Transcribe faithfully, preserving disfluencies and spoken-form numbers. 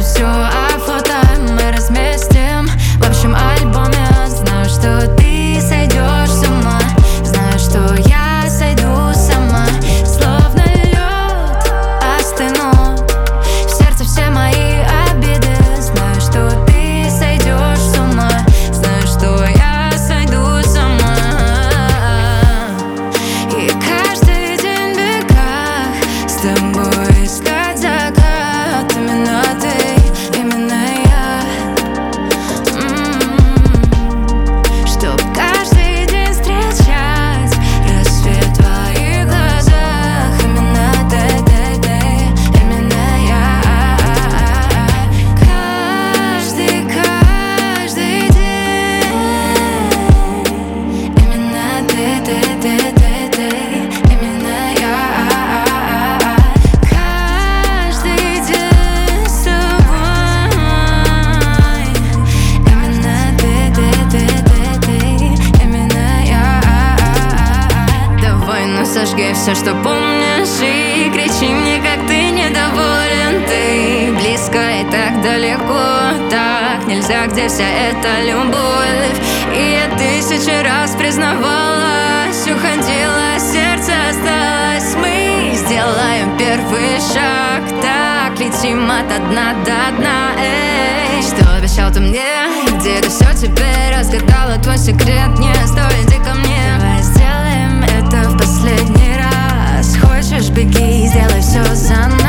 тут все о фото мы разместим в общем альбоме. Знаю, что ты сойдешь с ума, знаю, что я сойду сама. Словно лед остыну, в сердце все мои обиды. Знаю, что ты сойдешь с ума, знаю, что я сойду сама. И каждый день в бегах с тобой искать закат. Именно ты, именно я. М-м-м. Чтоб каждый день встречать рассвет в твоих глазах. Именно ты, ты, ты, именно я. Каждый, каждый день. Именно ты, ты, ты, ты, ты, именно я. Каждый день с тобой. Именно ты, ты, ты, ты, ты, именно я. Давай, ну сожги все, что помнишь, и кричи мне, как ты недоволен. Ты близко и так далеко, так нельзя, где вся эта любовь. И я тысячу раз признавалась, уходила, сердце осталось. Мы сделаем первый шаг, так летим от дна до дна. Эй, что обещал ты мне, где ты все теперь разгадала твой секрет? Не стой, иди ко мне. Давай сделаем это в последний раз. Хочешь, беги, сделай все заново.